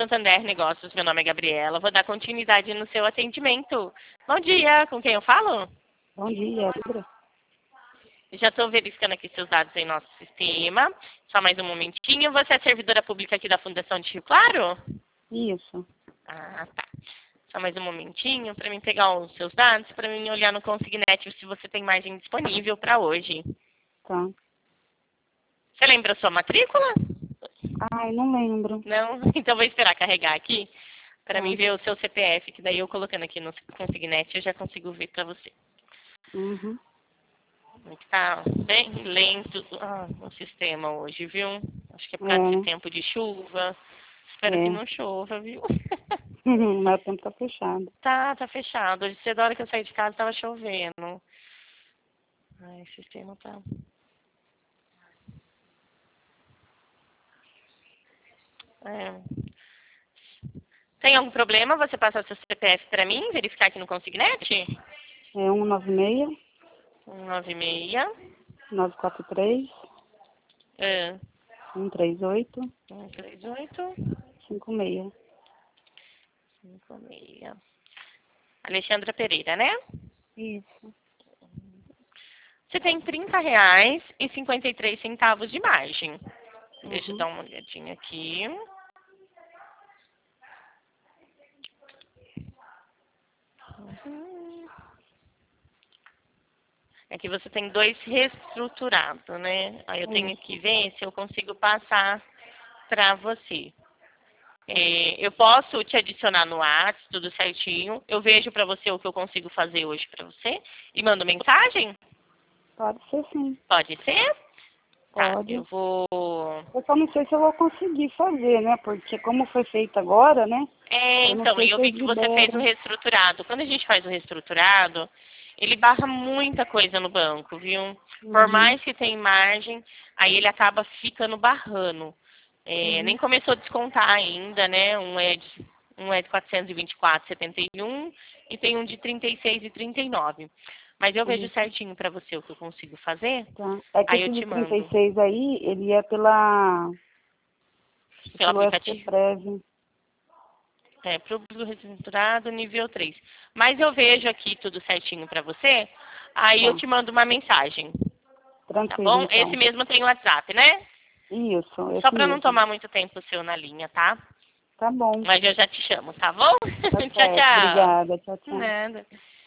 Santander Negócios. Meu nome é Gabriela. Vou dar continuidade no seu atendimento. Bom dia, com quem eu falo? Bom dia, Sandra. Já estou verificando aqui seus dados em nosso sistema. Só mais um momentinho. Você é servidora pública aqui da Fundação de Rio Claro? Isso. Ah, tá. Só mais um momentinho para mim pegar os seus dados, para mim olhar no Consignet se você tem margem disponível para hoje. Tá. Você lembra a sua matrícula? Ai, não lembro. Não? Então vou esperar carregar aqui para Tá. mim ver o seu CPF, que daí eu colocando aqui no Consignet eu já consigo ver para você. Uhum. Tá bem lento o sistema hoje, viu? Acho que é por causa desse tempo de chuva. Espero que não chova, viu? Mas o tempo tá fechado. Tá fechado. Hoje cedo, da hora que eu saí de casa, tava chovendo. Ai, o sistema tá... É. Tem algum problema você passar seu CPF para mim, verificar aqui no Consignet? É 196 196 943 é, 138 138 56. 56. Alexandra Pereira, né? Isso. Você tem R$30,53 de margem. Deixa eu Uhum. dar uma olhadinha aqui. É que você tem 2 reestruturados, né? Aí eu tenho que ver se eu consigo passar para você. Eu posso te adicionar no WhatsApp, tudo certinho. Eu vejo para você o que eu consigo fazer hoje para você e mando mensagem? Pode ser sim. Pode ser? Tá, Pode. eu vou... Eu só não sei se eu vou conseguir fazer, né? Porque como foi feito agora, né? Eu não Então, sei e se eu vi eles que você fez o liberam. reestruturado. Quando a gente faz o reestruturado, ele barra muita coisa no banco, viu? Por mais que tenha margem, aí ele acaba ficando barrando. Nem começou a descontar ainda, né? Um é de 424,71 e tem um de 36,39. Mas eu vejo certinho para você o que eu consigo fazer, Tá. É que aí eu esse de te mando 36 aí, ele é pelo pelo aplicativo. FTPrev. Público reestruturado, nível 3. Mas eu vejo aqui tudo certinho para você, aí eu Tá. te mando uma mensagem, tá Tranquilo, bom? então. Esse mesmo tem o WhatsApp, né? Isso, Só esse para não mesmo. tomar muito tempo seu na linha, tá? Tá bom. Mas eu já te chamo, tá bom? Tá Tchau, certo. tchau. Obrigada. Tchau, tchau. Nada.